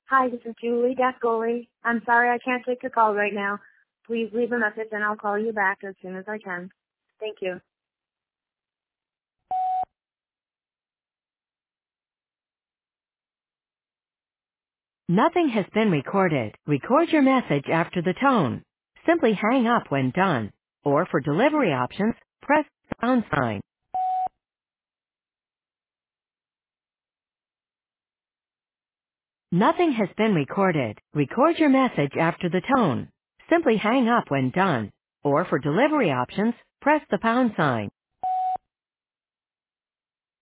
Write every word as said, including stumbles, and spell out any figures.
Hi, this is Julie Gascoli. I'm sorry I can't take your call right now. Please leave a message and I'll call you back as soon as I can. Thank you. Nothing has been recorded. Record your message after the tone. Simply hang up when done. Or for delivery options, press the pound sign. Nothing has been recorded. Record your message after the tone. Simply hang up when done. Or for delivery options, press the pound sign.